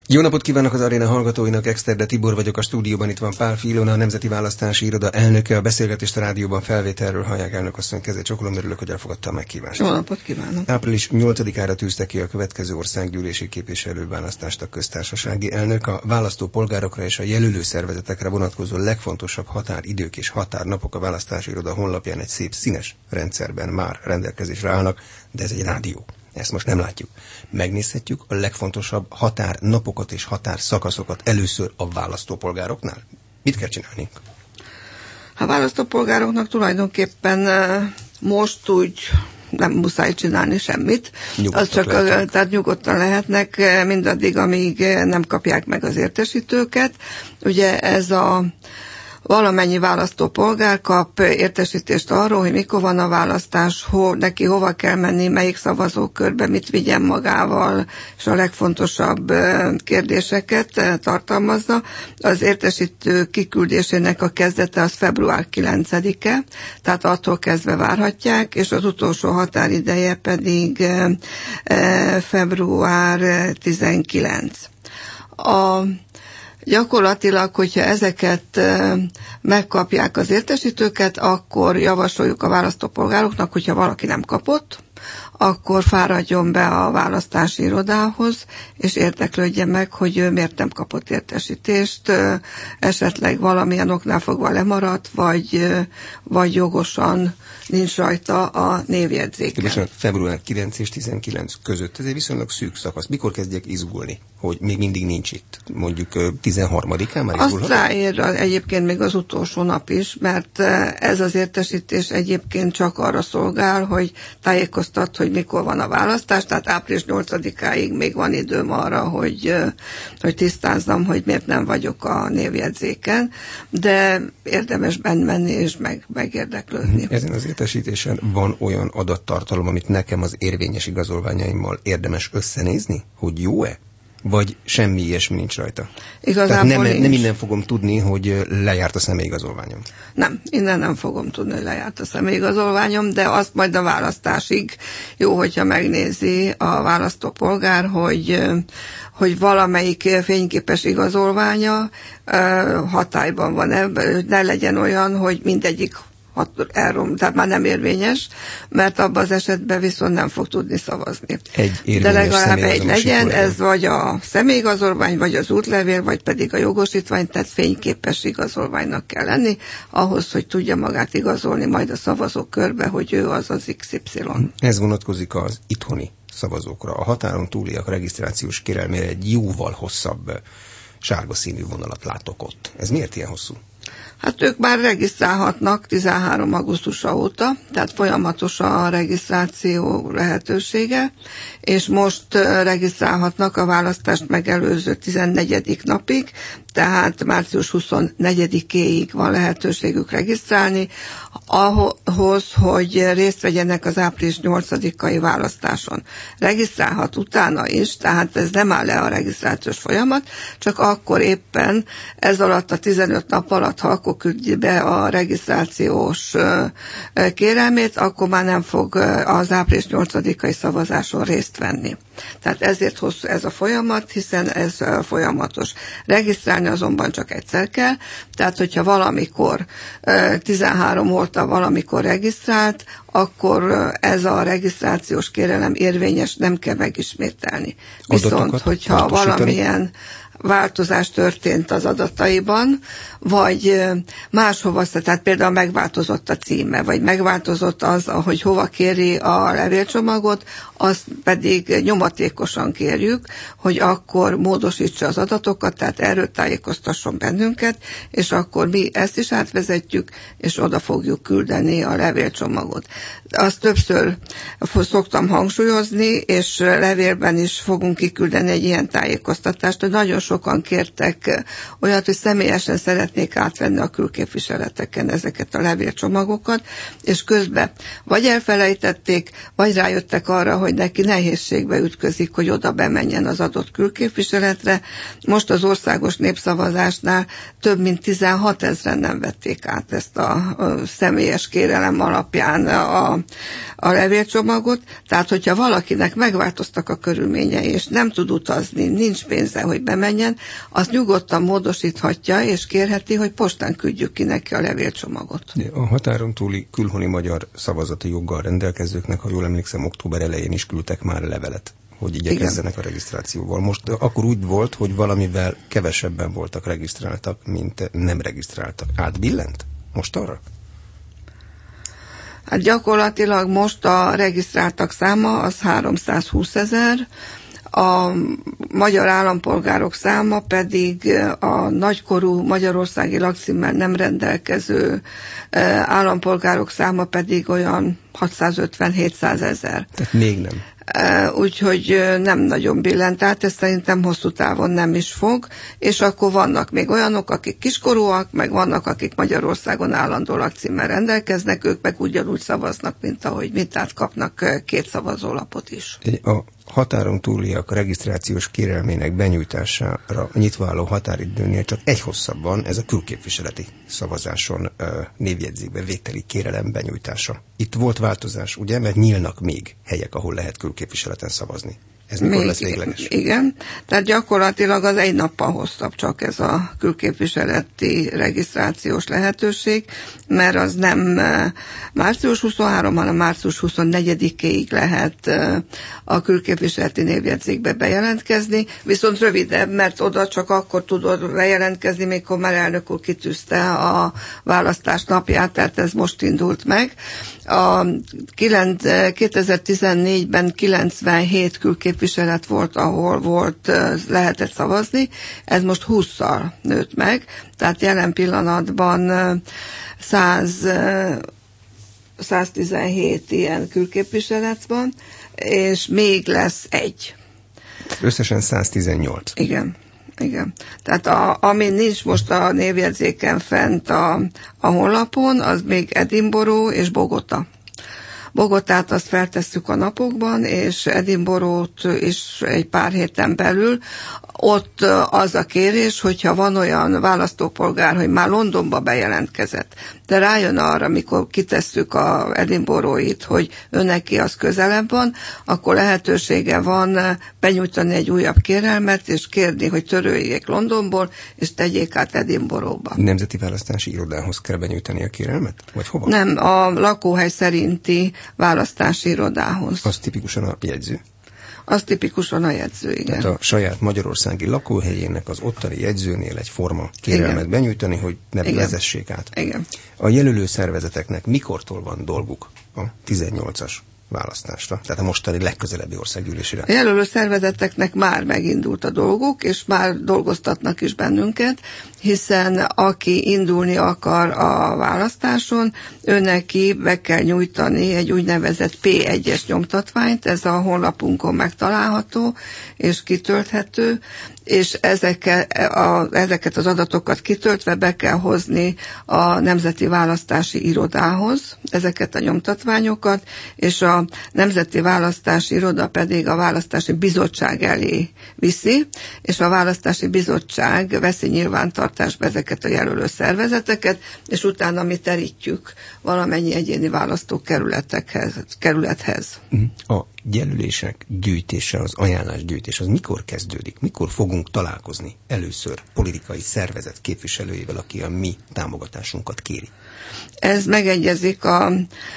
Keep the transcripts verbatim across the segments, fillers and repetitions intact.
Jó napot kívánok az aréna hallgatóinak, Exterde Tibor vagyok a stúdióban, itt van Pál Filona, a Nemzeti Választási Iroda elnöke, a beszélgetést a rádióban felvételről hallják, elnök asszony, kezét csokolom, örülök, hogy elfogadta a meghívást. Jó napot kívánok! április nyolcadikára tűzte ki a következő országgyűlési képviselőválasztást a köztársasági elnök. A választópolgárokra és a jelölő szervezetekre vonatkozó legfontosabb határidők és határnapok a Választási Iroda honlapján egy szép színes rendszerben már rendelkezésre állnak, de ez egy rádió. Ezt most nem látjuk. Megnézhetjük a legfontosabb határnapokat és határszakaszokat először a választópolgároknál? Mit kell csinálni? A választópolgároknak tulajdonképpen most úgy nem muszáj csinálni semmit. Az csak a, tehát nyugodtan lehetnek mindaddig, amíg nem kapják meg az értesítőket. Ugye ez a valamennyi választópolgár kap értesítést arról, hogy mikor van a választás, ho, neki hova kell menni, melyik szavazókörbe, mit vigyen magával, és a legfontosabb kérdéseket tartalmazza. Az értesítő kiküldésének a kezdete az február kilencedike, tehát attól kezdve várhatják, és az utolsó határideje pedig február tizenkilencedike. A Gyakorlatilag, hogyha ezeket megkapják az értesítőket, akkor javasoljuk a választópolgároknak, hogyha valaki nem kapott, akkor fáradjon be a választási irodához, és érdeklődjen meg, hogy ő miért nem kapott értesítést, esetleg valamilyen oknál fogva lemaradt, vagy, vagy jogosan nincs rajta a névjegyzéken. Bocsánat, február kilenc és tizenkilenc között, ez egy viszonylag szűk szakasz. Mikor kezdjek izgulni, hogy még mindig nincs itt? Mondjuk tizenharmadikán már izgulhatok? Azt ráér egyébként még az utolsó nap is, mert ez az értesítés egyébként csak arra szolgál, hogy tájékoztat, hogy mikor van a választás, tehát április nyolcadikáig még van időm arra, hogy, hogy tisztázzam, hogy miért nem vagyok a névjegyzéken, de érdemes benn menni és meg, megérdeklődni. Ezen az értesítésen van olyan adattartalom, amit nekem az érvényes igazolványaimmal érdemes összenézni, hogy jó-e? Vagy semmi ilyesmi nincs rajta? Igazából nem, nincs. nem innen fogom tudni, hogy lejárt a személyigazolványom. Nem, innen nem fogom tudni, hogy lejárt a személyigazolványom, de azt majd a választásig jó, hogyha megnézi a választópolgár, hogy, hogy valamelyik fényképes igazolványa hatályban van. Ne legyen olyan, hogy mindegyik elrom, tehát már nem érvényes, mert abban az esetben viszont nem fog tudni szavazni. Egy De legalább egy legyen, ez vagy a személyigazolvány, vagy az útlevél, vagy pedig a jogosítvány, tehát fényképes igazolványnak kell lenni, ahhoz, hogy tudja magát igazolni majd a szavazókörbe, hogy ő az az iksz ipszilon. Ez vonatkozik az itthoni szavazókra. A határon túliak regisztrációs kérelmére egy jóval hosszabb sárga színű vonalat látok ott. Ez miért ilyen hosszú? Hát ők már regisztrálhatnak tizenhárom augusztusa óta, tehát folyamatos a regisztráció lehetősége, és most regisztrálhatnak a választást megelőző tizennegyedik napig, tehát március huszonnegyedikéig van lehetőségük regisztrálni, ahhoz, hogy részt vegyenek az április nyolcadikai választáson. Regisztrálhat utána is, tehát ez nem áll le a regisztrációs folyamat, csak akkor éppen ez alatt a tizenöt nap alatt, ha akkor küldi be a regisztrációs kérelmét, akkor már nem fog az április nyolcadikai szavazáson részt venni. Tehát ezért hosszú ez a folyamat, hiszen ez folyamatos. Regisztrálni azonban csak egyszer kell, tehát hogyha valamikor tizenhárom óta valamikor regisztrált, akkor ez a regisztrációs kérelem érvényes, nem kell megismételni. Viszont, hogyha valamilyen változás történt az adataiban, vagy máshova, tehát például megváltozott a címe, vagy megváltozott az, hogy hova kéri a levélcsomagot, azt pedig nyomatékosan kérjük, hogy akkor módosítsa az adatokat, tehát erről tájékoztasson bennünket, és akkor mi ezt is átvezetjük, és oda fogjuk küldeni a levélcsomagot. Azt többször szoktam hangsúlyozni, és levélben is fogunk kiküldeni egy ilyen tájékoztatást, hogy nagyon sokan kértek olyat, hogy személyesen szeretnék átvenni a külképviseleteken ezeket a levélcsomagokat, és közben vagy elfelejtették, vagy rájöttek arra, hogy neki nehézségbe ütközik, hogy oda bemenjen az adott külképviseletre. Most az országos népszavazásnál több mint tizenhat ezren nem vették át ezt a, a személyes kérelem alapján a, a levélcsomagot. Tehát, hogyha valakinek megváltoztak a körülményei, és nem tud utazni, nincs pénze, hogy bemenjen, azt nyugodtan módosíthatja, és kérheti, hogy postán küldjük ki neki a levélcsomagot. A határon túli külhoni magyar szavazati joggal rendelkezőknek, ha jól emlékszem, október elején is küldtek már levelet, hogy igyekezzenek Igen. a regisztrációval. Most akkor úgy volt, hogy valamivel kevesebben voltak regisztráltak, mint nem regisztráltak. Átbillent? Most arra? Hát gyakorlatilag most a regisztráltak száma az háromszázhúszezer, a magyar állampolgárok száma pedig a nagykorú magyarországi lakcímmel nem rendelkező állampolgárok száma pedig olyan hatszázötven-hétszázezer. Tehát még nem. Úgyhogy nem nagyon billent át, ez szerintem hosszú távon nem is fog, és akkor vannak még olyanok, akik kiskorúak, meg vannak, akik Magyarországon állandó lakcímmel rendelkeznek, ők meg ugyanúgy szavaznak, mint ahogy mintát kapnak két szavazólapot is. A határon túliak regisztrációs kérelmének benyújtására nyitva álló határidőnél csak egy hosszabb van, ez a külképviseleti szavazáson névjegyzékbe vételi kérelem benyújtása. Itt volt változás, ugye, mert nyílnak még helyek, ahol lehet külképviseleten szavazni. Ez mikor még, lesz végleges? Igen, tehát gyakorlatilag az egy nappal hosszabb csak ez a külképviseleti regisztrációs lehetőség, mert az nem március huszonharmadika, hanem március huszonnegyedikéig lehet a külképviseleti névjegyzékbe bejelentkezni, viszont rövidebb, mert oda csak akkor tudod bejelentkezni, mikor már elnök úr kitűzte a választás napját, tehát ez most indult meg. A kétezer-tizennégyben kilencvenhét külképviselet volt, ahol volt, lehetett szavazni, ez most hússzal nőtt meg, tehát jelen pillanatban száz, száztizenhét ilyen külképviselet van, és még lesz egy. Összesen száztizennyolc. Igen. Igen. Tehát a, ami nincs most a névjegyzéken fent a, a honlapon, az még Edinburgh és Bogota. Bogotát azt feltesszük a napokban, és Edinburgh-t is egy pár héten belül. Ott az a kérés, hogyha van olyan választópolgár, hogy már Londonba bejelentkezett, de rájön arra, mikor kitesszük a Edinburgh-it, hogy őneki az közelebb van, akkor lehetősége van benyújtani egy újabb kérelmet, és kérni, hogy töröljék Londonból, és tegyék át Edinburgh-ba. Nemzeti választási irodához kell benyújtani a kérelmet? Vagy hova? Nem, a lakóhely szerinti választási irodához. Az tipikusan a jegyző? Az tipikusan a jegyző, igen. Tehát a saját magyarországi lakóhelyének az ottani jegyzőnél egy forma kérelmet igen. benyújtani, hogy ne igen. vezessék át. Igen. A jelölő szervezeteknek mikortól van dolguk a tizennyolcas választásra, tehát a mostani legközelebbi országgyűlésére? A jelölő szervezeteknek már megindult a dolguk, és már dolgoztatnak is bennünket, hiszen aki indulni akar a választáson, őneki be kell nyújtani egy úgynevezett pé egyes nyomtatványt, ez a honlapunkon megtalálható és kitölthető, és ezeket, a, ezeket az adatokat kitöltve be kell hozni a Nemzeti Választási Irodához, ezeket a nyomtatványokat, és a Nemzeti Választási Iroda pedig a Választási Bizottság elé viszi, és a Választási Bizottság veszi nyilvántartásba ezeket a jelölő szervezeteket, és utána mi terítjük valamennyi egyéni választókerületekhez, kerülethez. A jelölések gyűjtése, az ajánlásgyűjtés, az mikor kezdődik? Mikor fogunk találkozni először politikai szervezet képviselőjével, aki a mi támogatásunkat kéri? Ez megegyezik a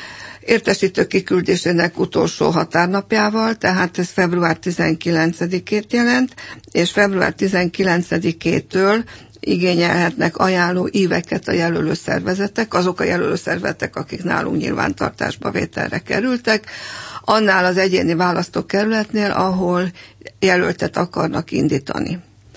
értesítő kiküldésének utolsó határnapjával, tehát ez február tizenkilencedikét jelent, és február tizenkilencedikétől igényelhetnek ajánló íveket a jelölő szervezetek, azok a jelölő szervezetek, akik nálunk nyilvántartásba vételre kerültek, annál az egyéni választókerületnél, ahol jelöltet akarnak indítani.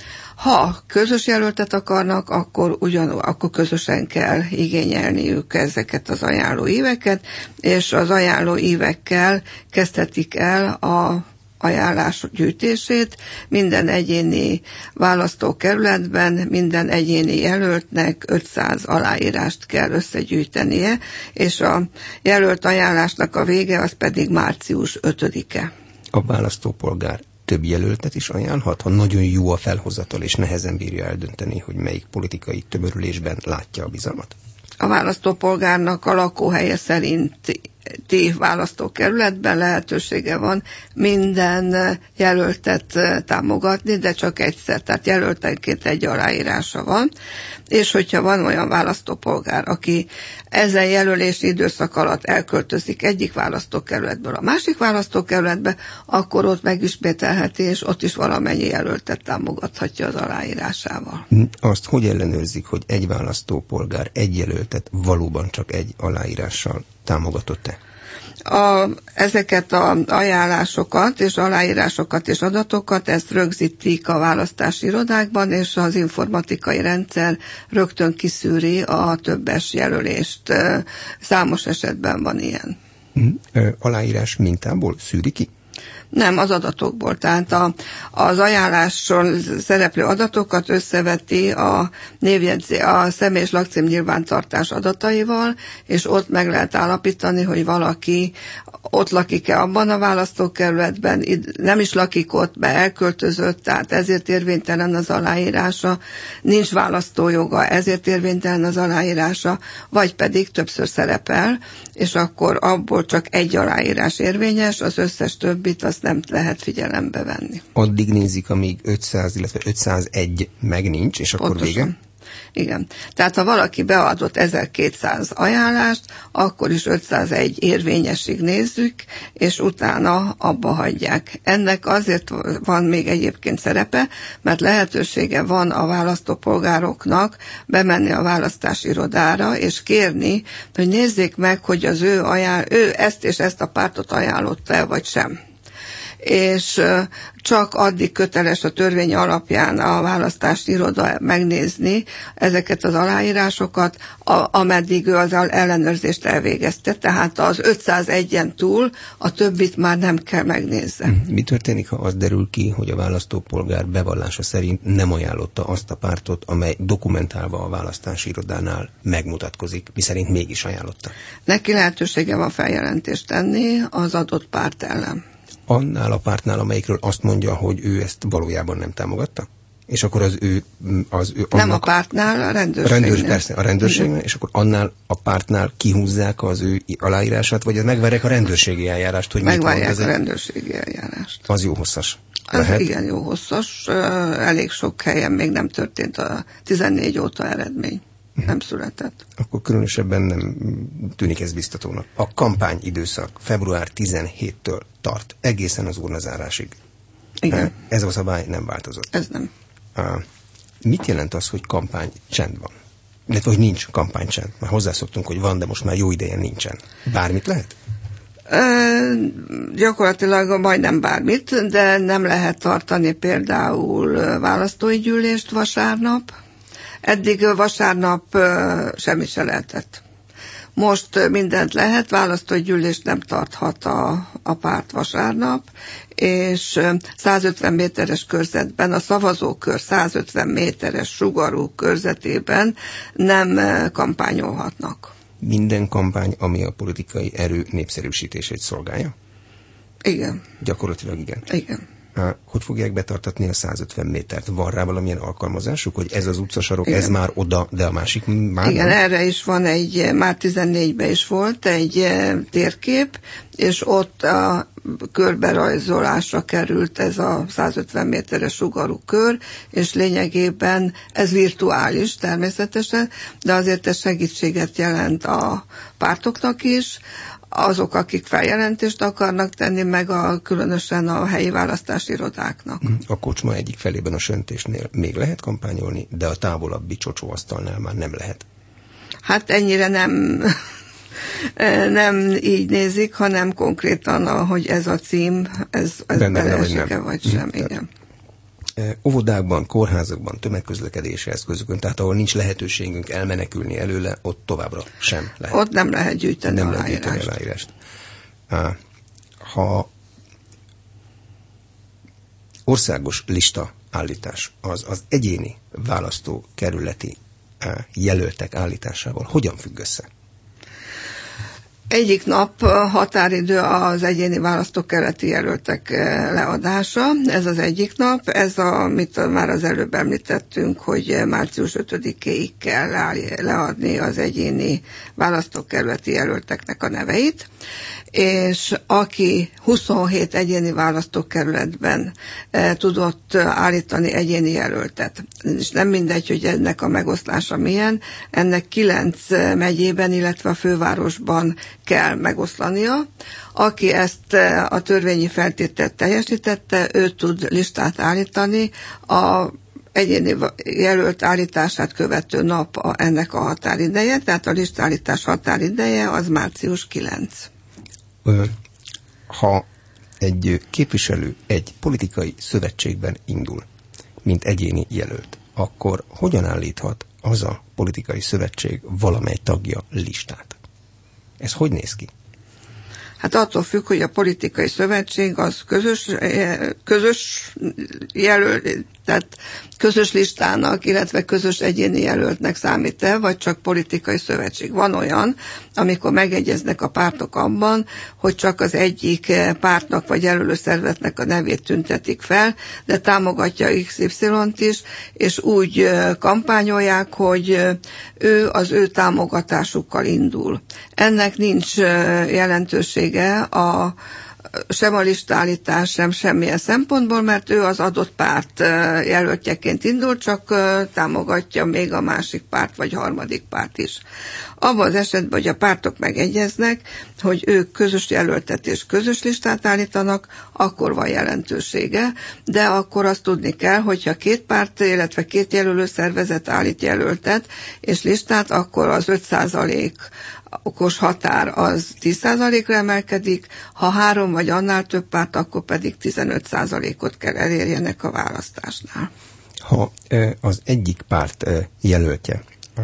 Ha közös jelöltet akarnak, akkor ugyan, akkor közösen kell igényelniük ezeket az ajánló íveket, és az ajánló ívekkel kezdhetik el a ajánlás gyűjtését, minden egyéni választókerületben minden egyéni jelöltnek ötszáz aláírást kell összegyűjtenie, és a jelölt ajánlásnak a vége az pedig március ötödike. A választópolgár több jelöltet is ajánlhat, ha nagyon jó a felhozatal és nehezen bírja eldönteni, hogy melyik politikai tömörülésben látja a bizalmat? A választópolgárnak a lakóhelye szerinti választókerületben lehetősége van minden jelöltet támogatni, de csak egyszer, tehát jelöltenként egy aláírása van, és hogyha van olyan választópolgár, aki ezen jelölési időszak alatt elköltözik egyik választókerületből a másik választókerületbe, akkor ott megismételheti, és ott is valamennyi jelöltet támogathatja az aláírásával. Azt hogy ellenőrzik, hogy egy választópolgár egy jelöltet valóban csak egy aláírással támogatott-e? A, ezeket az ajánlásokat és aláírásokat és adatokat, ezt rögzítik a választási irodákban, és az informatikai rendszer rögtön kiszűri a többes jelölést. Számos esetben van ilyen. Aláírás mintából szűri ki? Nem, az adatokból. Tehát a, az ajánláson szereplő adatokat összeveti a, névjegyzé, a személy és lakcím nyilvántartás adataival, és ott meg lehet állapítani, hogy valaki ott lakik-e abban a választókerületben, nem is lakik ott, be elköltözött, tehát ezért érvénytelen az aláírása, nincs választójoga, ezért érvénytelen az aláírása, vagy pedig többször szerepel, és akkor abból csak egy aláírás érvényes, az összes többit azt nem lehet figyelembe venni. Addig nézik, amíg ötszáz, illetve ötszázegy meg nincs, és akkor Pontosan. Vége? Igen. Tehát ha valaki beadott ezerkétszáz ajánlást, akkor is ötszázegy érvényesig nézzük, és utána abba hagyják. Ennek azért van még egyébként szerepe, mert lehetősége van a választópolgároknak bemenni a választási irodára, és kérni, hogy nézzék meg, hogy az ő, ajánl- ő ezt és ezt a pártot ajánlotta-e, vagy sem. És csak addig köteles a törvény alapján a választási iroda megnézni ezeket az aláírásokat, ameddig ő az ellenőrzést elvégezte, tehát az ötszázegyen túl a többit már nem kell megnézze. Mi történik, ha az derül ki, hogy a választópolgár bevallása szerint nem ajánlotta azt a pártot, amely dokumentálva a választási irodánál megmutatkozik, miszerint mégis ajánlotta? Neki lehetősége van feljelentést tenni az adott párt ellen. Annál a pártnál, amelyikről azt mondja, hogy ő ezt valójában nem támogatta? És akkor az ő... Az ő nem a pártnál, a rendőrségnél. Rendőrs, persze, a rendőrségnél, és akkor annál a pártnál kihúzzák az ő aláírását, vagy megvárják a rendőrségi eljárást, hogy megvárják mit mond? a rendőrségi eljárást. Az jó hosszas. Az igen jó hosszas. Elég sok helyen még nem történt a tizennégy óta eredmény. Nem született. Akkor különösebben nem tűnik ez biztatónak. A kampány időszak február tizenhétől tart, egészen az urnazárásig. Igen. Ez a szabály nem változott. Ez nem. Mit jelent az, hogy kampány csend van? Illetve, hogy nincs kampánycsend. Már hozzászoktunk, hogy van, de most már jó ideje nincsen. Bármit lehet? E, gyakorlatilag majdnem bármit, de nem lehet tartani például választói gyűlést vasárnap. Eddig vasárnap semmit se lehetett. Most mindent lehet, választógyűlést nem tarthat a, a párt vasárnap, és százötven méteres körzetben, a szavazókör százötven méteres sugarú körzetében nem kampányolhatnak. Minden kampány, ami a politikai erő népszerűsítését szolgálja? Igen. Gyakorlatilag igen. Igen. Hogy fogják betartatni a százötven métert? Van rá valamilyen alkalmazásuk, hogy ez az utcasarok, igen. ez már oda, de a másik már igen, nem? Erre is van egy, már tizennégyben is volt egy térkép, és ott a körberajzolásra került ez a százötven méteres sugarú kör, és lényegében ez virtuális természetesen, de azért ez segítséget jelent a pártoknak is, azok, akik feljelentést akarnak tenni, meg a, különösen a helyi választási irodáknak. A kocsma egyik felében a söntésnél még lehet kampányolni, de a távolabbi csocsóasztalnál már nem lehet. Hát ennyire nem, nem így nézik, hanem konkrétan, hogy ez a cím, ez, ez beleesik-e vagy sem. Tehát, igen. Óvodákban, kórházakban, tömegközlekedési eszközökön, tehát ahol nincs lehetőségünk elmenekülni előle, ott továbbra sem lehet. Ott nem lehet gyűjteni nem aláírást. lehet gyűjteni aláírást. Ha országos lista állítás az az egyéni választókerületi jelöltek állításával hogyan függ össze? Egyik nap határidő az egyéni választókerületi jelöltek leadása, ez az egyik nap, ez a, amit már az előbb említettünk, hogy március ötödikéig kell leadni az egyéni választókerületi jelölteknek a neveit, és aki huszonhét egyéni választókerületben e, tudott állítani egyéni jelöltet. És nem mindegy, hogy ennek a megoszlása milyen, ennek kilenc megyében, illetve a fővárosban kell megoszlania. Aki ezt a törvényi feltételt teljesítette, ő tud listát állítani a egyéni jelölt állítását követő nap a, ennek a határideje, tehát a listállítás határideje az március kilencedike. Ha egy képviselő egy politikai szövetségben indul, mint egyéni jelölt, akkor hogyan állíthat az a politikai szövetség valamely tagja listát? Ez hogy néz ki? Hát attól függ, hogy a politikai szövetség az közös, közös jelölt, tehát közös listának, illetve közös egyéni jelöltnek számít-e, vagy csak politikai szövetség. Van olyan, amikor megegyeznek a pártok abban, hogy csak az egyik pártnak vagy jelölő szervezetnek a nevét tüntetik fel, de támogatja iksz ipszilont is, és úgy kampányolják, hogy ő az ő támogatásukkal indul. Ennek nincs jelentősége a sem a listállítás, sem semmilyen szempontból, mert ő az adott párt jelöltjeként indul, csak támogatja még a másik párt, vagy harmadik párt is. Abban az esetben, hogy a pártok megegyeznek, hogy ők közös jelöltet és közös listát állítanak, akkor van jelentősége, de akkor azt tudni kell, hogyha két párt, illetve két jelölő szervezet állít jelöltet és listát, akkor az öt százalék okos határ az tíz százalékra emelkedik, ha három vagy annál több párt, akkor pedig tizenöt százalékot kell elérjenek a választásnál. Ha az egyik párt jelöltje a,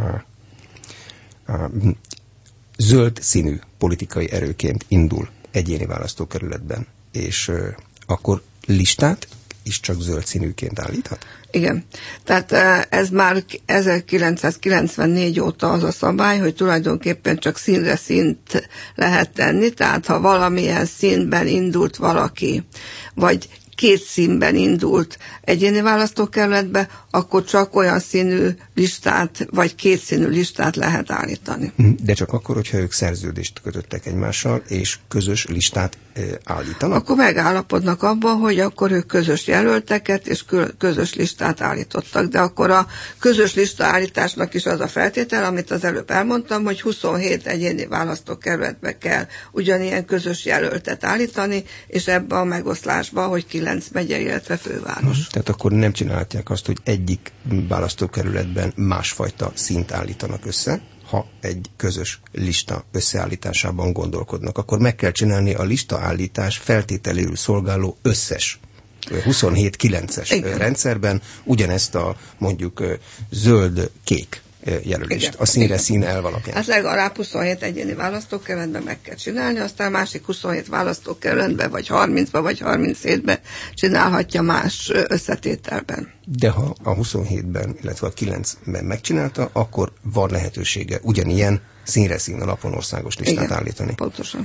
a zöld színű politikai erőként indul egyéni választókerületben, és akkor listát is csak zöld színűként állíthat? Igen. Tehát ez már ezerkilencszázkilencvennégy óta az a szabály, hogy tulajdonképpen csak színre színt lehet tenni, tehát ha valamilyen színben indult valaki, vagy két színben indult egyéni választókerületbe, akkor csak olyan színű listát, vagy két színű listát lehet állítani. De csak akkor, hogyha ők szerződést kötöttek egymással, és közös listát e, állítanak? Akkor megállapodnak abban, hogy akkor ők közös jelölteket és közös listát állítottak. De akkor a közös lista állításnak is az a feltétel, amit az előbb elmondtam, hogy huszonhét egyéni választókerületbe kell ugyanilyen közös jelöltet állítani, és ebbe a megoszlásba, hogy kilenc megye, illetve főváros. Tehát akkor nem csinálhatják azt, hogy egyik választókerületben másfajta színt állítanak össze, ha egy közös lista összeállításában gondolkodnak. Akkor meg kell csinálni a listaállítás feltételéül szolgáló összes huszonhét kilences rendszerben ugyanezt a mondjuk zöld-kék jelölést. Igen. A színre igen. Szín elv alapján. Hát legalább huszonhét egyéni választókerületben meg kell csinálni, aztán a másik huszonhét választókerületben, vagy harmincban, vagy harminchétben csinálhatja más összetételben. De ha a huszonhétben, illetve a kilencben megcsinálta, akkor van lehetősége ugyanilyen színre szín alapon országos listát igen, állítani. Pontosan.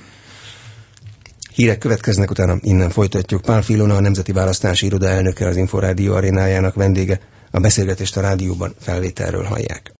Hírek következnek, utána innen folytatjuk. Pál Filona, a Nemzeti Választási Iroda elnöke, az Inforádió arénájának vendége. A beszélgetést a rádióban felvételről hallják.